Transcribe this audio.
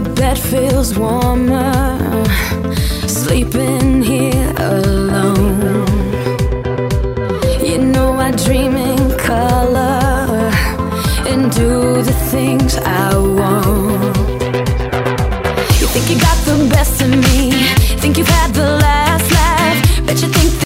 bed feels warmer, sleeping here alone. You know I dream in color and do the things I want. You think you got the best of me, think you've had the last laugh, bet you think